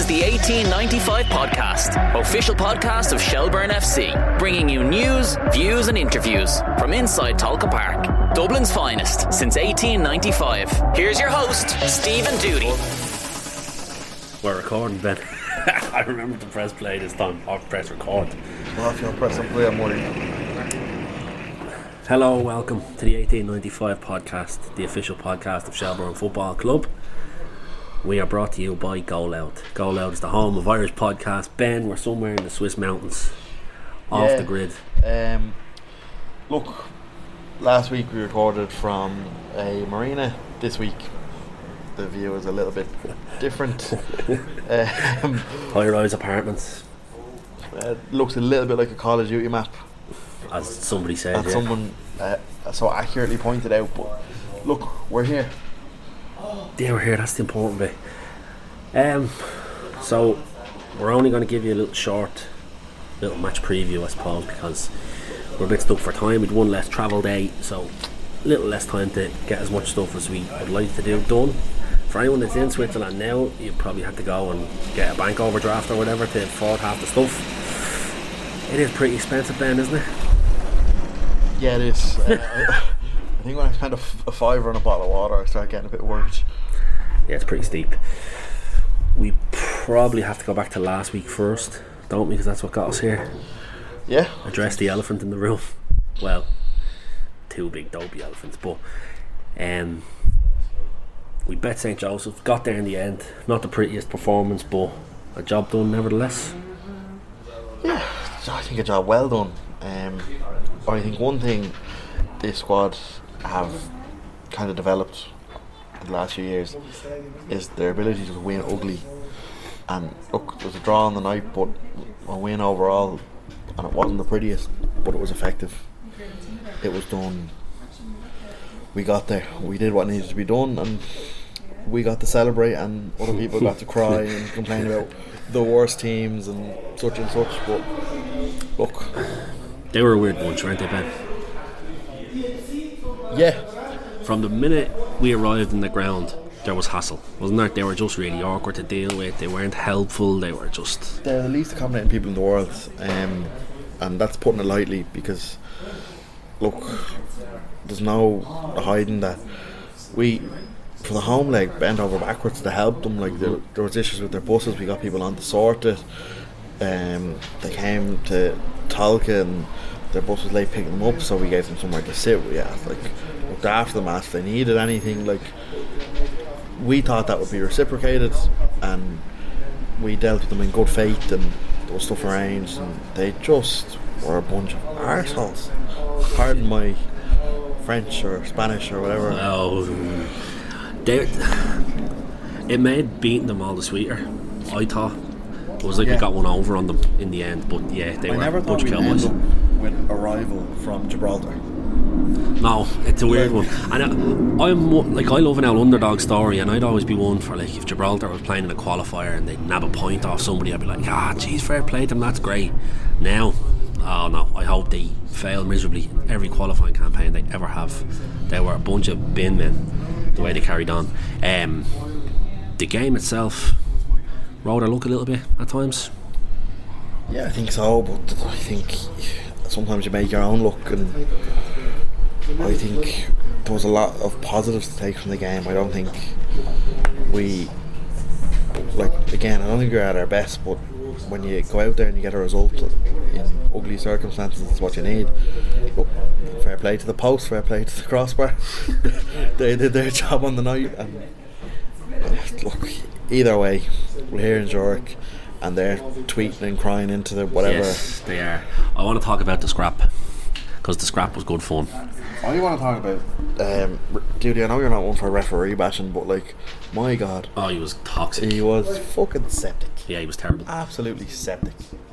is the 1895 podcast, official podcast of Shelbourne FC, bringing you news, views and interviews from inside Tolka Park, Dublin's finest since 1895. Here's your host, Stephen Doody. We're recording, Ben. I remember to press play this time, or press record. Well, if you'll press on play, I'm worried. Hello, welcome to the 1895 podcast, the official podcast of Shelbourne Football Club. We are brought to you by Go Loud. Go Loud is the home of Irish podcast. Ben, we're somewhere in the Swiss mountains, off the grid. Look, last week we recorded from a marina. This week the view is a little bit different. High-rise apartments. Looks a little bit like a Call of Duty map, as somebody said. and someone so accurately pointed out. But look, we're here. Yeah, we're here, that's the important bit. So we're only going to give you a little match preview, I suppose, because we're a bit stuck for time. We'd one less travel day, so a little less time to get as much stuff as we would like to do done. For anyone that's in Switzerland now, you probably have to go and get a bank overdraft or whatever to afford half the stuff. It is pretty expensive, Ben, isn't it? Yeah, it is. I think when I spend a fiver on a bottle of water, I start getting a bit worried. Yeah, it's pretty steep. We probably have to go back to last week first, don't we? Because that's what got us here. Yeah. Address the elephant in the room. Well, two big dopey elephants, but we bet St. Joseph, got there in the end. Not the prettiest performance, but a job done nevertheless. Yeah, I think a job well done. I think one thing this squad have kind of developed in the last few years is their ability to win ugly. And look, there was a draw on the night, but a win overall, and it wasn't the prettiest, but it was effective. It was done. We got there. We did what needed to be done, and we got to celebrate, and other people got to cry and complain about the worst teams and such. But look, they were a weird bunch, weren't they, Ben? Yeah. From the minute we arrived in the ground, there was hassle, wasn't there? They were just really awkward to deal with. They weren't helpful. They were just... They're the least accommodating people in the world, and that's putting it lightly, because look, there's no hiding that we, for the home leg, bent over backwards to help them. Like there was issues with their buses. We got people on to sort it. They came to Tolka and their bus was late picking them up, so we gave them somewhere to sit. Looked after them, asked if they needed anything. Like, we thought that would be reciprocated, and we dealt with them in good faith, and there was stuff arranged, and they just were a bunch of arseholes. Pardon my French or Spanish or whatever. No, it made beating them all the sweeter, I thought. It was like we got one over on them in the end, but yeah, they were a bunch of cowboys. With a rival from Gibraltar. No, it's a weird one. And I love an underdog story, and I'd always be one for, like, if Gibraltar was playing in a qualifier and they'd nab a point off somebody, I'd be like, geez, fair play to them, that's great. Now, oh no, I hope they fail miserably in every qualifying campaign they ever have. They were a bunch of bin men, the way they carried on. The game itself rode our luck a little bit at times. Yeah, I think so, but I think sometimes you make your own luck, and I think there was a lot of positives to take from the game. I don't think we, I don't think we're at our best, but when you go out there and you get a result in ugly circumstances, it's what you need. Look, fair play to the post, fair play to the crossbar. They did their job on the night, and look, either way, we're here in Zurich, and they're tweeting and crying into the whatever. Yes, they are. I want to talk about the scrap, because the scrap was good fun. I want to talk about Duty. I know you're not one for referee bashing, but like, my God, he was toxic. He was fucking septic. Yeah, he was terrible. Absolutely septic.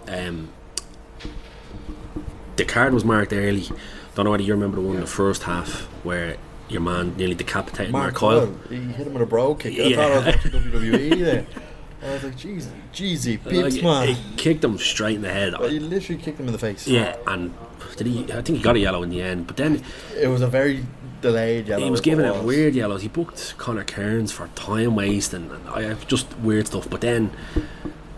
The card was marked early. Don't know whether you remember the one in the first half where your man nearly decapitated Mark Coyle. He hit him with a bro kick. I thought I was watching WWE there. I was like, Jeezy, peeps, man. He kicked him straight in the head. He literally kicked him in the face. Yeah, and I think he got a yellow in the end, but then it was a very delayed yellow. He was giving out weird yellows. He booked Conor Kearns for time waste and just weird stuff, but then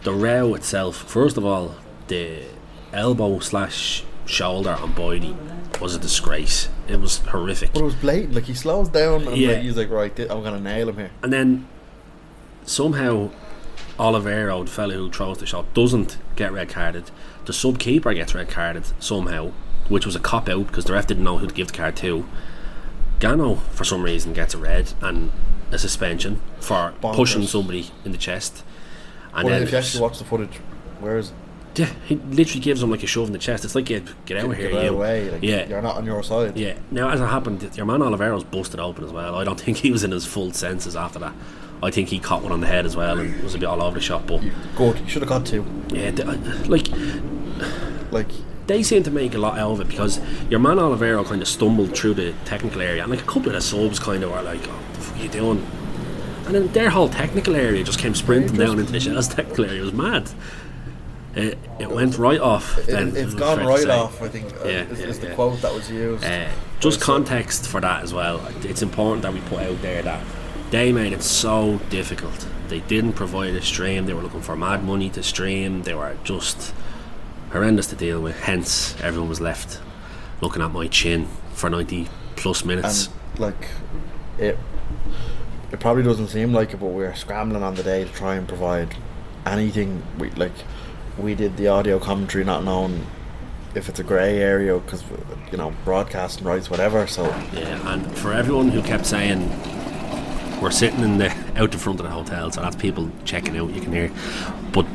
the row itself, first of all, the elbow / shoulder on Boydie was a disgrace. It was horrific. But it was blatant. Like, he slows down and Yeah. like, he's like, right, I'm going to nail him here. And then somehow Olivero, the fellow who throws the shot, doesn't get red carded. The sub keeper gets red carded somehow, which was a cop out because the ref didn't know who to give the card to. Gano, for some reason, gets a red and a suspension for Bonkers. pushing somebody in the chest. And But then if you actually watch the footage, where is it? yeah, he literally gives him like a shove in the chest. It's like, get out of here, Get out of you. the way. Like, Yeah. you're not on your side. Yeah. Now, as it happened, your man Olivero's busted open as well. I don't think he was in his full senses after that. I think he caught one on the head as well and was a bit all over the shop. But Good. You should have got two. yeah, Like, they seem to make a lot out of it because your man Olivero kind of stumbled through the technical area, and like a couple of the subs kind of were like, "Oh, what the fuck are you doing?" And then their whole technical area just came sprinting down into the Shell's technical area. It was mad. It went right off. Then it's gone fair to right say. off, I think, Yeah, is the yeah. quote that was used. Just context for that as well. It's important that we put out there that they made it so difficult. They didn't provide a stream. They were looking for mad money to stream. They were just horrendous to deal with. Hence, everyone was left looking at my chin for 90 plus minutes. And like, it probably doesn't seem like it, but we're scrambling on the day to try and provide anything. We did the audio commentary not knowing if it's a grey area because, you know, broadcasting rights, whatever. So Yeah, and for everyone who kept saying we're sitting in the out the front of the hotel, so that's people checking out, you can hear. But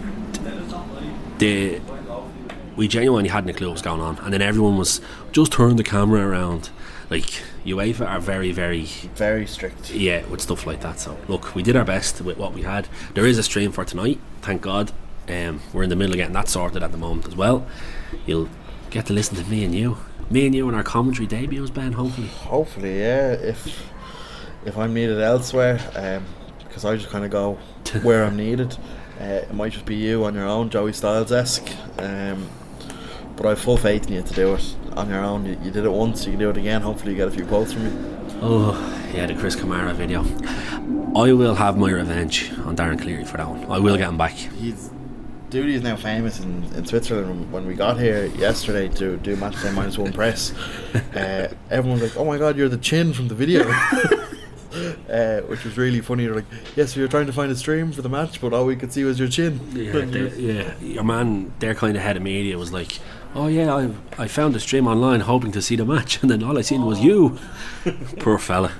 we genuinely hadn't a clue what was going on, and then everyone was just turn the camera around. Like, UEFA are very, very very strict. with stuff like that. So look, we did our best with what we had. There is a stream for tonight, thank God. We're in the middle of getting that sorted at the moment as well. You'll get to listen to me and you and our commentary debuts, Ben, hopefully. Yeah. If I'm needed elsewhere, because I just kind of go where I'm needed. It might just be you on your own, Joey Styles-esque. But I have full faith in you to do it on your own. You did it once, you can do it again. Hopefully you get a few quotes from me. Oh, yeah, the Chris Kamara video. I will have my revenge on Darren Cleary for that one. I will get him back. Dude is now famous in Switzerland. When we got here yesterday to do Matchday -1 press, everyone was like, "Oh my God, you're the chin from the video," which was really funny. They're like, "Yes, we were trying to find a stream for the match, but all we could see was your chin." Yeah, your man, their kind of head of media was like, "Oh yeah, I found the stream online hoping to see the match, and then all I seen was you." Poor fella.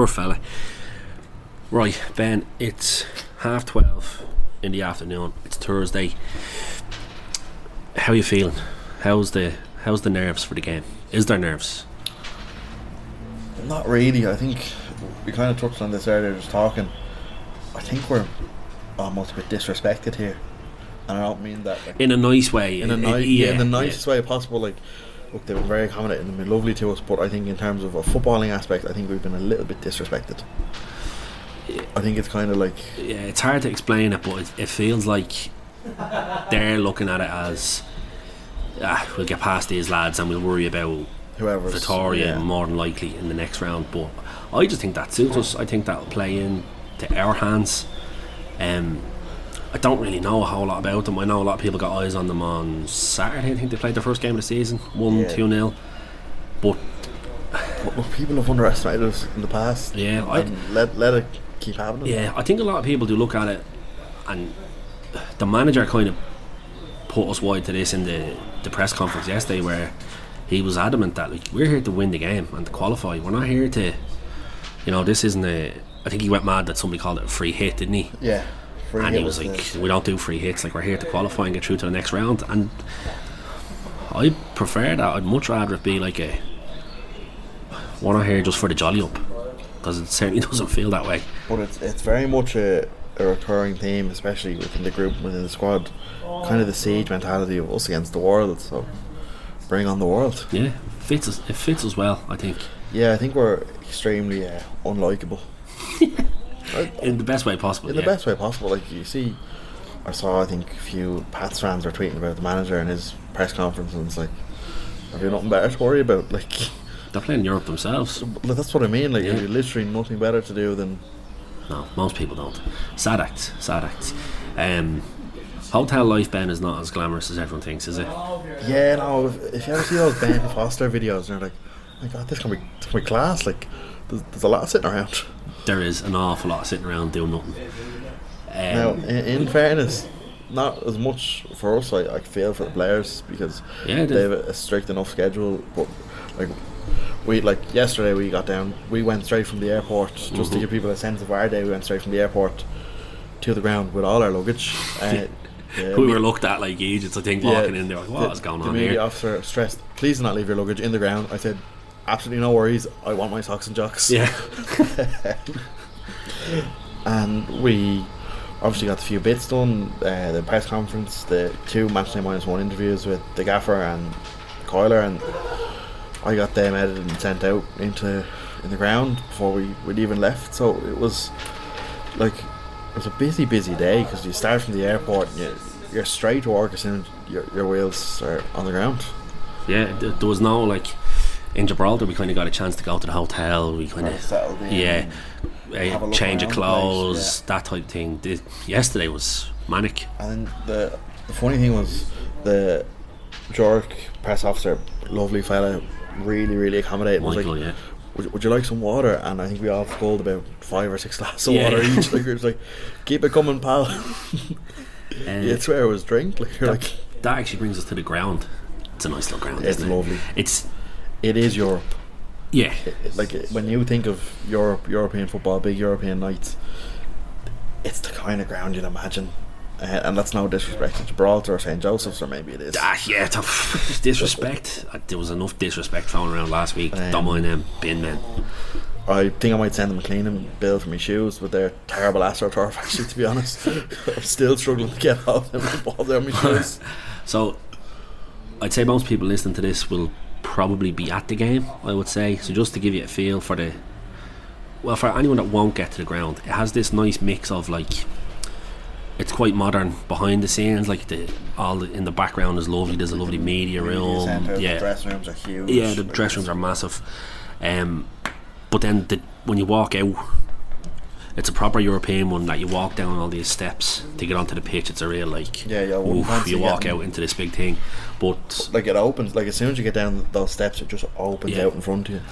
Right, Ben, it's 12:30 in the afternoon. It's Thursday. How are you feeling? How's the nerves for the game? Is there nerves? Not really. I think we kind of touched on this earlier, just talking. I think we're almost a bit disrespected here, and I don't mean that like, In a nice way. in the nicest way possible. Like, look, they've been very accommodating and been lovely to us, but I think in terms of a footballing aspect, I think we've been a little bit disrespected. I think it's kind of like, Yeah, it's hard to explain it, but it feels like they're looking at it as we'll get past these lads and we'll worry about whoever's Victoria more than likely in the next round. But I just think that suits us. I think that'll play into our hands. I don't really know a whole lot about them. I know a lot of people got eyes on them on Saturday. I think they played their first game of the season, 2-0. But Well, people have underestimated us in the past. Yeah, and let it keep happening. Yeah, I think a lot of people do look at it, and the manager kind of put us wide to this in the press conference yesterday, where he was adamant that like we're here to win the game and to qualify. We're not here to, this isn't a. I think he went mad that somebody called it a free hit, didn't he? Yeah. And he was like, we don't do free hits. Like, we're here to qualify and get through to the next round. And I prefer that. I'd much rather it be like we're not here just for the jolly up, because it certainly doesn't feel that way. But it's very much a recurring theme, especially within the group, within the squad. Kind of the siege mentality of us against the world. So bring on the world. Yeah, it fits us well, I think. Yeah, I think we're extremely unlikable. In the best way possible. In the best way possible. Like, you see, I think a few Pats fans were tweeting about the manager and his press conference, and it's like, have you nothing better to worry about? Like, they're playing Europe themselves. That's what I mean. Like, Yeah. you're literally nothing better to do than. No, most people don't. Sad acts. Hotel life, Ben, is not as glamorous as everyone thinks, is it? Yeah, no. If you ever see those Ben Foster videos, and you're like, oh my God, this can be class. Like, there's a lot of sitting around. There is an awful lot of sitting around doing nothing. Now, in fairness, not as much for us. I feel for the players because they have a strict enough schedule. But yesterday we got down. We went straight from the airport just to give people a sense of our day. We went straight from the airport to the ground with all our luggage. We were looked at like idiots, I think, walking in there. Like, what is going on here? The media officer stressed, please do not leave your luggage in the ground. I said, absolutely no worries. I want my socks and jocks. Yeah. And we obviously got a few bits done. The press conference, the 2 Matchday -1 interviews with the gaffer and Coiler, and I got them edited and sent out in the ground before we'd even left. So it was like, it was a busy day because you start from the airport and you're straight to work as soon as your wheels are on the ground. Yeah, there was no like in Gibraltar. We kind of got a chance to go to the hotel. We kind of settled in. Change of clothes, that type of thing. Yesterday was manic. And the funny thing was the Jork press officer, lovely fella, really accommodating. Michael, was like, would you like some water? And I think we all sculled about 5 or 6 glasses of water each. Like, it was like, keep it coming, pal. You'd swear it was drink. Like, that actually brings us to the ground. It's a nice little ground. It's isn't lovely. It is Europe. Yeah. Like, when you think of European football, big European nights, it's the kind of ground you'd imagine. And that's no disrespect to Gibraltar or St. Joseph's, or maybe it is. Disrespect. There was enough disrespect thrown around last week. Don't mind them bin men. I think I might send them a cleaning bill for my shoes, but they're terrible AstroTurf, actually, to be honest. I'm still struggling to get off them with the ball down my shoes. So I'd say most people listening to this will probably be at the game, I would say. So just to give you a feel for for anyone that won't get to the ground, it has this nice mix of like, it's quite modern behind the scenes, like in the background is lovely. There's a lovely media room. The dressing rooms are huge. Yeah, the dressing rooms are massive. But then when you walk out, it's a proper European one that you walk down all these steps to get onto the pitch. It's a real you walk out into this big thing. But like, it opens, like, as soon as you get down those steps, it just opens out in front of you.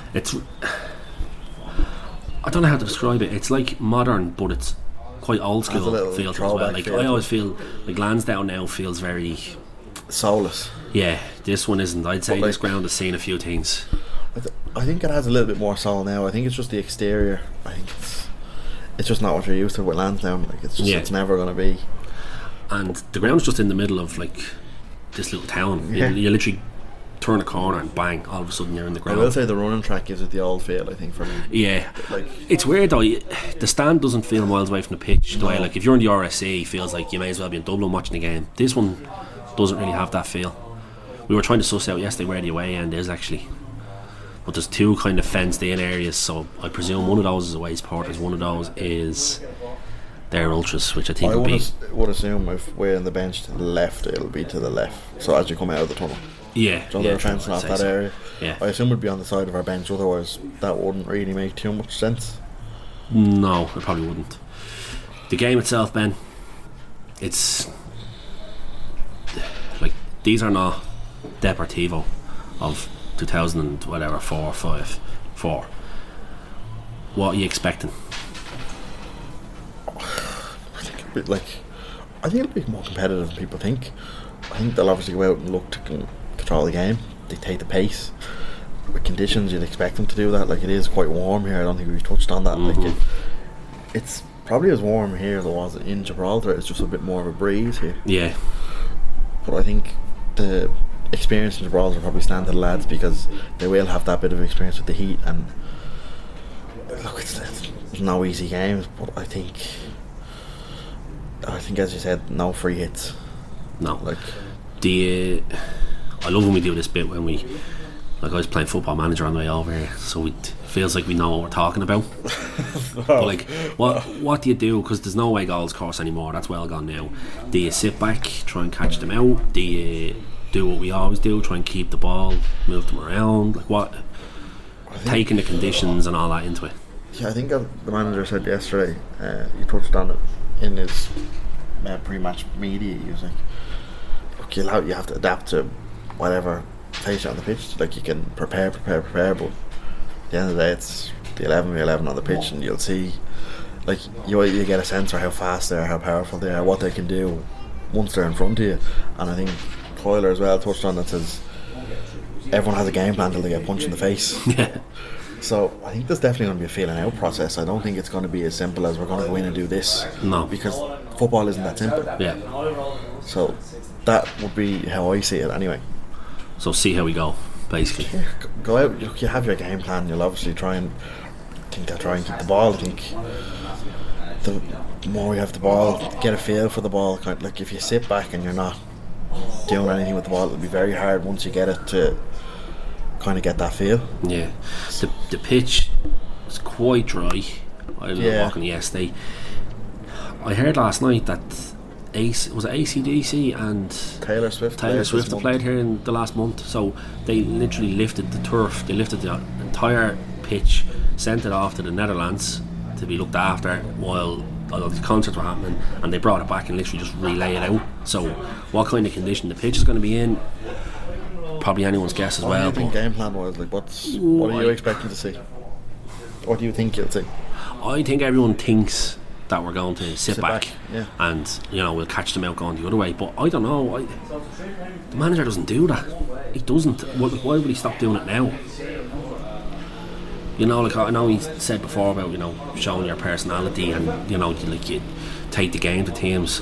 I don't know how to describe it. It's like modern, but it's quite old school feel to it as well. Like, I always feel like Lansdowne now feels very soulless. Yeah, this one isn't. I'd say this ground has seen a few things. I think it has a little bit more soul now. I think it's just the exterior. I think it's just not what you're used to with Lansdowne. Like, it's just it's never going to be. And the ground's just in the middle of like this little town. Yeah. You literally turn a corner and bang, all of a sudden you're in the ground. I will say the running track gives it the old feel, I think, for me. Yeah, like, it's weird though. The stand doesn't feel miles away from the pitch. The way, like, if you're in the RSC, it feels like you may as well be in Dublin watching the game. This one doesn't really have that feel. We were trying to suss out yesterday where the away end is actually, but there's 2 kind of fenced in areas, so I presume one of those is away supporters, one of those is their ultras, which I think would assume if we're in the bench to the left, it'll be to the left, so as you come out of the tunnel. Yeah, so they're fencing off that area. Yeah. I assume we'd be on the side of our bench, otherwise that wouldn't really make too much sense. No, it probably wouldn't. The game itself, Ben, it's like, these are not Deportivo of 2000 and whatever, 4, 5, 4. What are you expecting? I think it'll be more competitive than people think. I think they'll obviously go out and look to control the game, dictate the pace. With conditions, you'd expect them to do that. Like, it is quite warm here. I don't think we've touched on that. Like, it's probably as warm here as it was in Gibraltar. It's just a bit more of a breeze here. Yeah. But I think the experience in Gibraltar will probably stand to the lads, because they will have that bit of experience with the heat. And look, it's no easy games, but I think, as you said, no free hits. No, like I love when we do this bit when we, like, I was playing Football Manager on the way over here, so it feels like we know what we're talking about. But like, what do you do? Because there's no way goals course anymore. That's well gone now. Do you sit back, try and catch them out? Do you do what we always do, try and keep the ball, move them around? Like, what? Taking the conditions and all that into it. Yeah, I think the manager said yesterday, he touched on it in his pre-match media, he was like, look, you have to adapt to whatever face you on the pitch. Like, you can prepare, but at the end of the day, it's the 11 on the pitch, and you'll see, like, you get a sense for how fast they are, how powerful they are, what they can do once they're in front of you. And I think Hoyler as well touched on that, says everyone has a game plan until they get punched in the face. So I think there's definitely going to be a feeling out process. I don't think it's going to be as simple as we're going to go in and do this. No, because football isn't that simple. Yeah. So that would be how I see it anyway. So see how we go, basically. Yeah, go out. You have your game plan. You'll obviously try and keep the ball. I think the more you have the ball, get a feel for the ball. Kind of like, if you sit back and you're not doing anything with the ball, it'll be very hard once you get it to kind of get that feel. Yeah, the pitch is quite dry. I was walking yesterday. I heard last night that was it AC/DC and Taylor Swift have played here in the last month. So they literally lifted the turf. They lifted the entire pitch, sent it off to the Netherlands to be looked after while all these concerts were happening, and they brought it back and literally just relay it out. So what kind of condition the pitch is going to be in, probably anyone's guess as well. What do you think game plan was? Like, what are you expecting to see? What do you think you'll see? I think everyone thinks that we're going to sit back. Yeah. And we'll catch them out going the other way, but I don't know. The manager doesn't do that. He doesn't. Why would he stop doing it now? Like, I know he said before about showing your personality and like, you take the game to teams.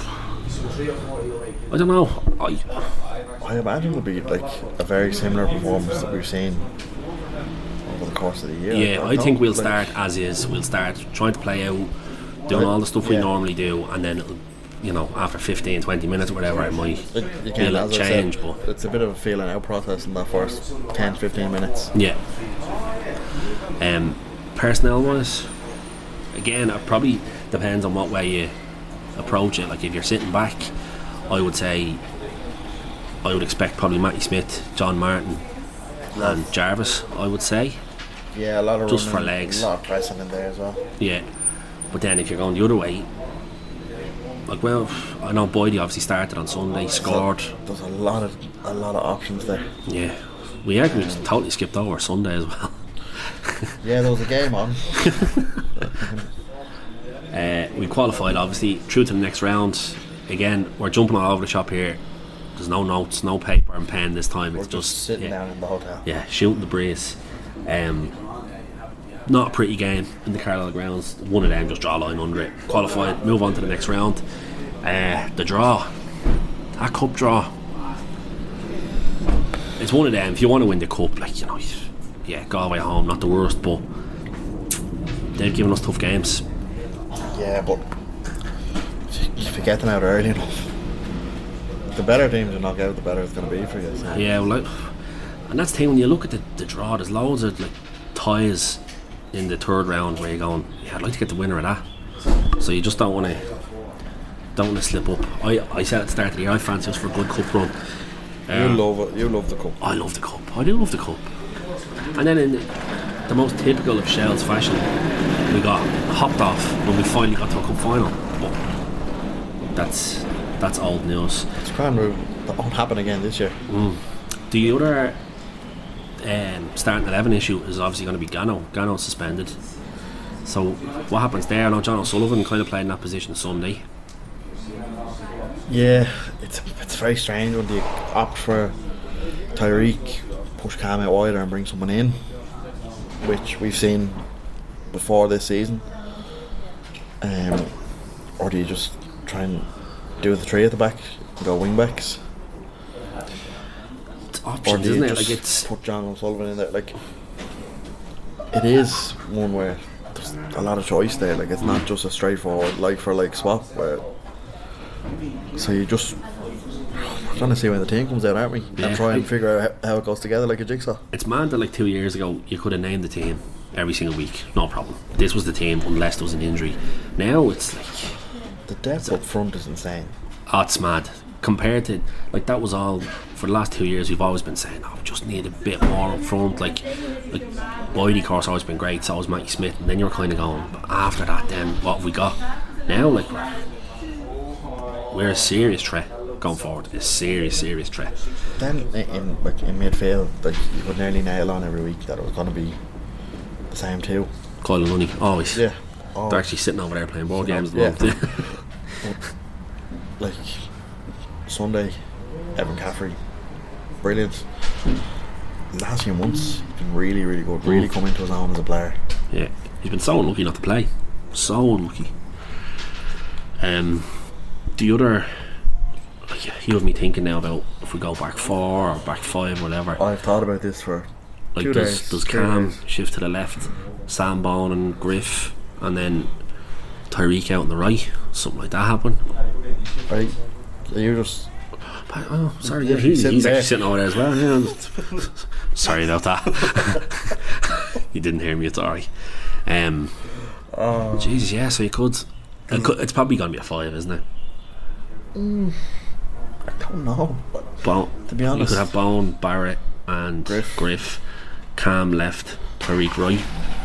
I don't know. I imagine it'll be like a very similar performance that we've seen over the course of the year. Yeah, I think we'll start as is. We'll start trying to play out, doing all the stuff we normally do, and then it'll, after 15, 20 minutes or whatever, it might be a little change. But it's a bit of a feeling out process in that first 10, 15 minutes. Yeah. Personnel wise, again, it probably depends on what way you approach it. Like, if you're sitting back, I would expect probably Matty Smith, John Martin and Jarvis, I would say. Yeah, a lot of just running, for legs, a lot of pressing in there as well. Yeah, but then if you're going the other way, like, well, I know Boydie obviously started on Sunday, scored. There's a lot of options there. Yeah, we totally skipped over Sunday as well. Yeah, there was a game on. We qualified, obviously, through to the next round. Again, we're jumping all over the shop here. There's no notes, no paper and pen this time. We're it's just sitting down in the hotel. Yeah, shooting the breeze. Not a pretty game in the Carlisle grounds. One of them just draw a line under it. Qualified, move on to the next round. The draw, that cup draw, it's one of them. If you want to win the cup, like, Galway home, not the worst, but they've given us tough games. Yeah, but if you get them out early enough, the better teams you knock out, the better it's going to be for you. So. Yeah, well, and that's the thing, when you look at the draw, there's loads of like ties in the third round where you're going, I'd like to get the winner of that. So you just don't want to slip up. I said at the start of the year, I fancy us for a good cup run. You love it. You love the cup. I love the cup. I do love the cup. And then in the most typical of Shell's fashion, we got hopped off when we finally got to a cup final. But that's old news. It's grand. That won't happen again this year. The other starting 11 issue is obviously going to be Gano. Gano's suspended. So what happens there? I know John O'Sullivan kind of played in that position Sunday. Yeah, it's very strange when you opt for Tyreek, push Cam out wider and bring someone in, which we've seen before this season. Or do you just try and do the three at the back and go wing backs? It's options, isn't it? Like, it's put John O'Sullivan in there. Like, it is one where there's a lot of choice there. Like, it's not just a straightforward like for like swap. So you just trying to see when the team comes out, aren't we? And try and figure out how it goes together like a jigsaw. It's mad that like 2 years ago you could have named the team every single week, no problem. This was the team unless there was an injury. Now it's like the depth up front is insane. Oh, it's mad. Compared to, like, that was all for the last 2 years. We've always been saying, we just need a bit more up front. Like Boydie, of course, always been great. So was Matty Smith, and then you're kind of going, but after that, then what have we got? Now, like, we're a serious threat going forward. A serious threat. Then in midfield, like, you could nearly nail on every week that it was going to be the same two. Kyle and Lunny, always. Yeah. They're actually sitting over there playing board games. Yeah. Like Sunday, Evan Caffrey, brilliant. Last few months, he's been really, really good. Really come into his own as a player. Yeah, he's been so unlucky not to play. So unlucky. The other, you have me thinking now about if we go back 4 or back 5, whatever. I've thought about this for Like, 2 days. does Cam shift to the left, Sam Bone and Griff, and then Tyreek out on the right? Something like that happen? Right? You just. Oh, sorry, Yeah, he's sitting actually there. sitting over there as well. Yeah. Sorry about that. You didn't hear me, it's alright. Jesus, yeah, so you could. It's probably going to be a 5, isn't it? I don't know. Bone, To be honest. you could have Bone, Barrett, and Griff. Cam left, Tyreek right.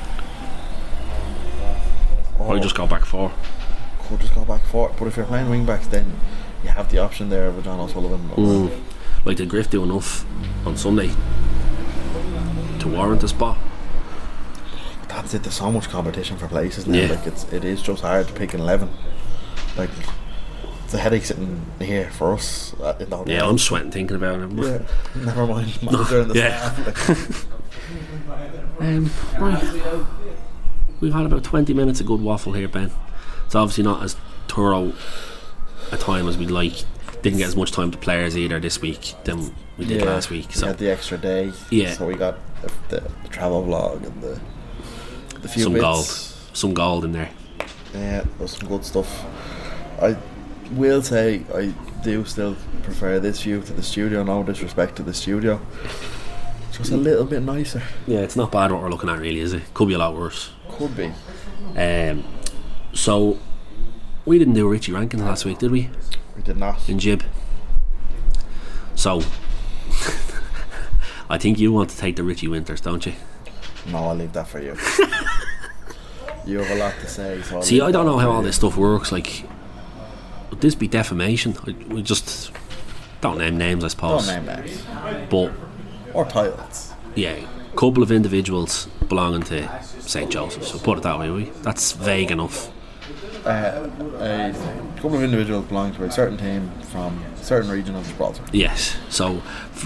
Oh, Or you just go back 4. could just go back 4. But if you're playing wing backs, then you have the option there with John O'Sullivan. Like, did Griff do enough on Sunday to warrant a spot? That's it. There's so much competition for places now. Yeah. Like, it is just hard to pick an 11. Like, it's a headache sitting here for us. In the Yeah, I'm sweating thinking about it. Yeah, never mind. Manager and the Yeah. staff. Like, Right. We've had about 20 minutes of good waffle here, Ben. It's obviously not as thorough a time as we'd like. Didn't get as much time to players either this week than we did last week. we So had the extra day. Yeah. So we got the travel vlog and the few some bits. some gold in there. Yeah, there's some good stuff. I will say I do still prefer this view to the studio. No disrespect to the studio, just a little bit nicer. Yeah, it's not bad what we're looking at, really, is it? Could be a lot worse. Could be. So we didn't do Richie rankings last week, did we? We did not. In Jib. So I think you want to take the Richie Winters, don't you? No, I'll leave that for you. You have a lot to say. So See, I don't know how all this stuff works. Like, would this be defamation? We just don't name names, I suppose. Don't name names But or titles. yeah, a couple of individuals belonging to St. Joseph's. So put it that way, will we? That's vague enough. A couple of individuals belonging to a certain team from a certain region of Gibraltar. Yes. So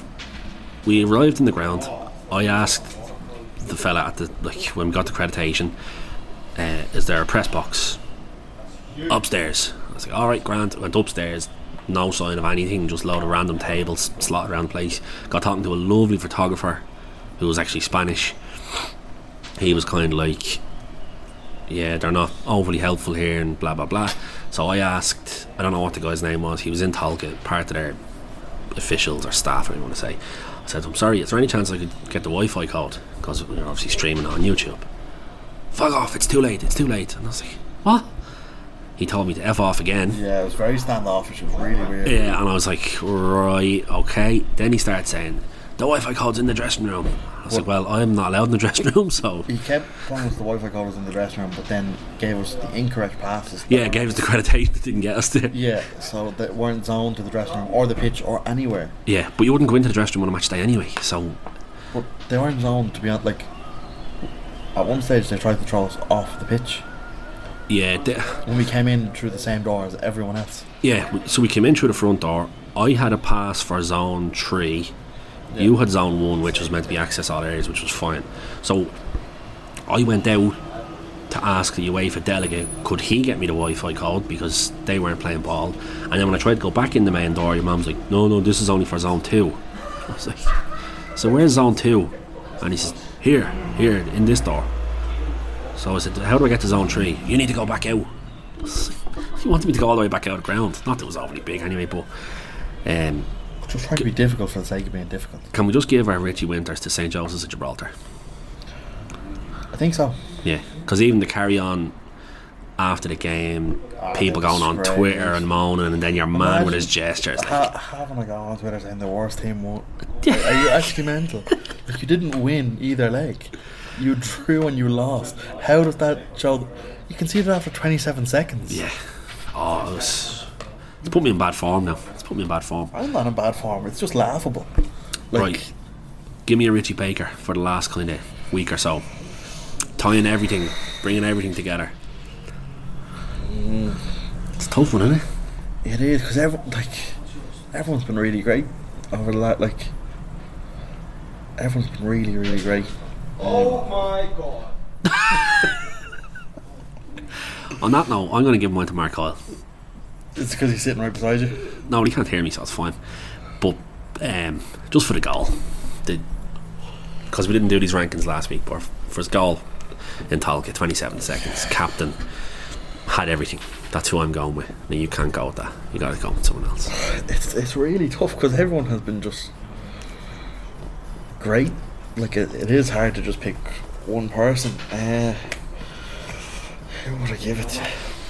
we arrived in the ground. I asked the fella at the when we got the accreditation, is there a press box upstairs? I was like, all right, grand. Went upstairs, no sign of anything, just a load of random tables slotted around the place. Got talking to a lovely photographer who was actually Spanish. He was kind of like, yeah, they're not overly helpful here and blah blah blah. So I asked, I don't know what the guy's name was, he was in Tolka, part of their officials or staff, whatever you want to say. I said, I'm sorry, is there any chance I could get the Wi-Fi code, because we're obviously streaming on YouTube? Fuck off, it's too late. And I was like, what? He told me to F off again. Yeah, it was very standoffish. It was really weird. Yeah, and I was like, right, okay. Then he started saying, the Wi-Fi code's in the dressing room. I was like, well, I'm not allowed in the dressing room, so... He kept telling us the Wi-Fi code was in the dressing room, but then gave us the incorrect passes. Yeah, gave us the accreditation that didn't get us there. Yeah, so that weren't zoned to the dressing room or the pitch or anywhere. Yeah, but you wouldn't go into the dressing room on a match day anyway, so... But they weren't zoned, to be honest. Like, at one stage they tried to throw us off the pitch Yeah, when we came in through the same door as everyone else. so we came in through the front door. I had a pass for zone 3. You had zone 1, which was meant to be access all areas, which was fine. So I went out to ask the UEFA delegate, could he get me the Wi-Fi code, because they weren't playing ball. And then when I tried to go back in the main door, your mum's like, no, this is only for zone 2. I was like, so where's zone 2? And he says, here in this door. So I said, how do I get to zone 3? You need to go back out. He wanted me to go all the way back out of the ground. Not that it was overly big anyway, but Just trying to be difficult for the sake of being difficult. can we just give our Richie Winters to St. Joseph's of Gibraltar? I think so. Yeah, because even the carry on after the game, people going on great. Twitter and moaning, and then your man Imagine with his gestures like, having a go on Twitter saying the worst team won. Are you actually mental? Like, you didn't win either leg. You drew and you lost. How does that show? You can see that after 27 seconds. yeah. Oh, it was It's put me in bad form now. It's put me in bad form. I'm not in bad form. It's just laughable. Like, Right. Give me a Richie Baker for the last kind of week or so. Tying everything, bringing everything together. It's a tough one, isn't it? it is, because everyone's been really great over the like. Everyone's been really, really great. Oh my god. On that note, I'm going to give mine to Mark Kyle. It's because he's sitting right beside you. No, he can't hear me, so it's fine. But just for the goal, because we didn't do these rankings last week, but for his goal in Talca, 27 seconds, captain, had everything. That's who I'm going with. Now you can't go with that. You got to go with someone else. It's really tough because everyone has been just great. Like it is hard to just pick one person. Who would I give it to?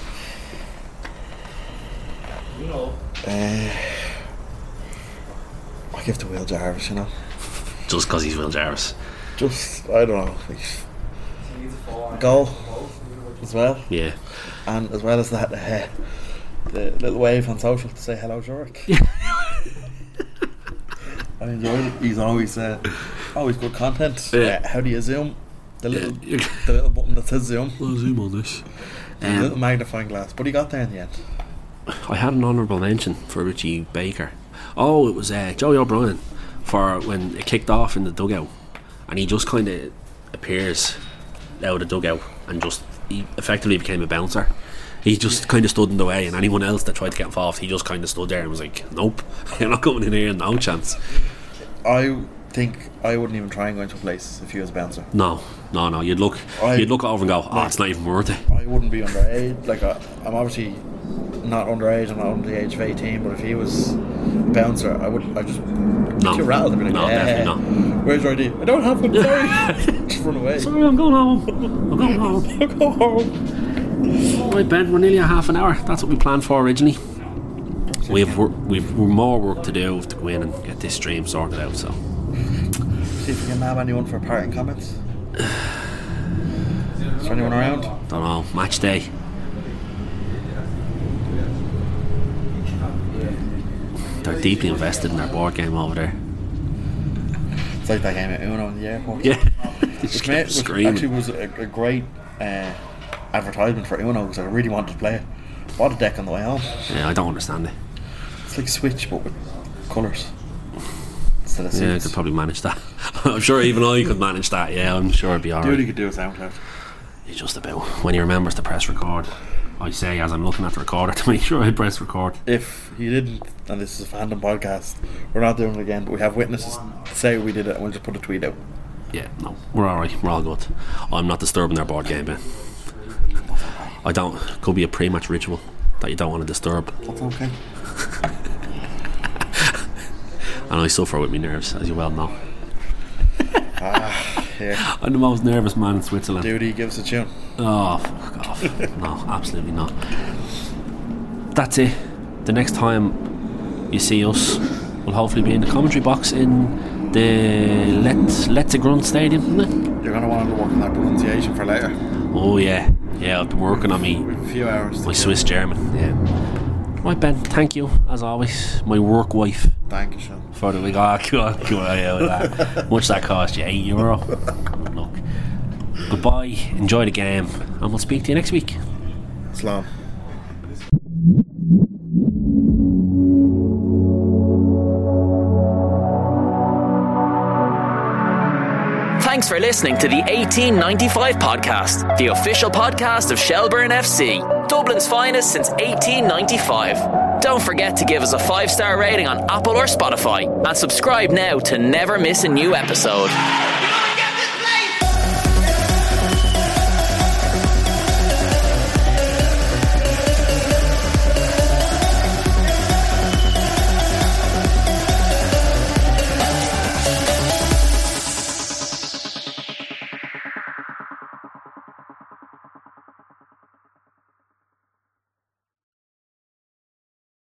I give it to Will Jarvis, you know. Just because he's Will Jarvis. Just, I don't know. Goal as well. Yeah. And as well as that, the little wave on social to say hello, Zurich. I enjoyed it. He's always good content. Yeah. How do you zoom? The little button that says zoom. I'll zoom on this. A little magnifying glass. But he got there in the end. I had an honourable mention for Richie Baker. Oh, it was Joey O'Brien for when it kicked off in the dugout, and he just kind of appears out of the dugout and he effectively became a bouncer. He just kind of stood in the way, and anyone else that tried to get involved, he just kind of stood there and was like, nope, you're not coming in here, no chance. I think I wouldn't even try and go into a place if he was a bouncer. No, you'd look over and go, it's not even worth it. I wouldn't be underage. Like I'm obviously not underage, I'm not under the age of 18, but if he was a bouncer, I just get rattled. I'd be like, no, definitely not. Where's your ID? I don't have one, sorry. Just run away. Sorry, I'm going home. I'll go home. Right, Ben, we're nearly a half an hour. That's what we planned for originally. We've more work to do to go in and get this stream sorted out, so see if we can nab anyone for parting comments. Is there anyone around? don't know, match day. They're deeply invested in their board game over there. It's like that game at Uno in the airport. Yeah. Which actually was a great advertisement for Uno because I really wanted to play it. Bought a deck on the way home. Yeah, I don't understand it. It's like Switch but with colours instead of Yeah, I seats. could probably manage that. I'm sure even I could manage that. Yeah, I'm sure it'd be alright. Dude, you could do a SoundCloud. It's just about when he remembers to press record. I say as I'm looking at the recorder to make sure I press record. If he didn't, and this is a fandom podcast, we're not doing it again, but we have witnesses to say we did it, and we'll just put a tweet out. Yeah, no, we're alright. We're all good. I'm not disturbing their board game, man. I don't. Could be a pre-match ritual that you don't want to disturb. That's okay. And I suffer with my nerves, as you well know. Yeah. I'm the most nervous man in Switzerland. Duty gives a tune. Oh, fuck off. No, absolutely not. That's it. The next time you see us, we'll hopefully be in the commentary box in the Letzigrund Stadium, isn't it? You're going to want to work on that pronunciation for later. Oh, yeah. Yeah, I've been working on We have a few hours. my Swiss German. Yeah. Right, Ben, thank you, as always. My work wife. Thank you, Sean. For the week. Oh, come on, that. Much that cost you? €8. Look. Goodbye, enjoy the game, and we'll speak to you next week. Slán. Thanks for listening to the 1895 podcast, the official podcast of Shelburne FC, Dublin's finest since 1895. Don't forget to give us a 5-star rating on Apple or Spotify, and subscribe now to never miss a new episode.